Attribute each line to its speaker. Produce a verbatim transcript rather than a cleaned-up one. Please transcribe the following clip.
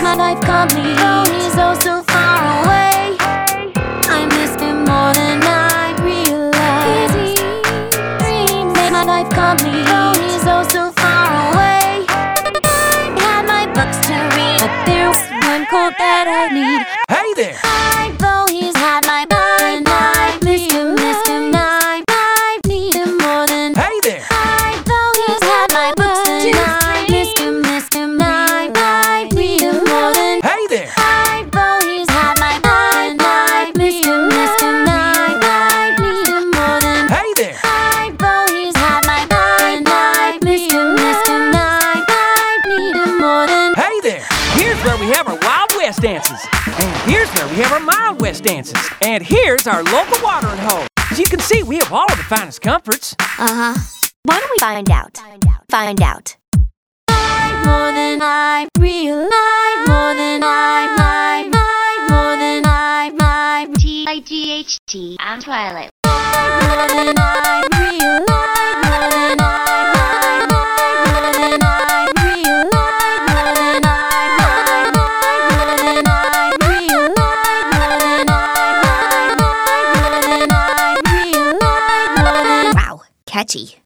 Speaker 1: my life complete. Though he's oh so far away, I miss him more than I realize. He made my life complete. Though he's oh so far away, I had my books to read, but there was one quote that I need.
Speaker 2: Hey there!
Speaker 1: I, though he's had my back, and I miss him, miss him, I, I need him more than.
Speaker 2: Hey there!
Speaker 1: I, though he's had my books, and I miss him, miss him, I, I need him more than.
Speaker 2: Hey there!
Speaker 1: I, though he's had my back, and I miss him, miss him, I, I need him more than.
Speaker 2: Hey there!
Speaker 1: I, though he's had my back, and I miss him, miss him, I, I need him more than.
Speaker 2: Hey there! Here's where we have our Wild West dances. And here's where we have our Mild West dances. And here's our local watering hole. As you can see, we have all of the finest comforts.
Speaker 1: Uh-huh. Why don't we find out? Find out. Find out. More than I realize, more than I, my, my, more than I, my,
Speaker 3: T I G H T and Twilight.
Speaker 1: more than I realize, more than I, my, my, more than I realize, more than I, my, my, more than I realize, more than I, my, my, more than I realize, more than.
Speaker 3: Wow, catchy.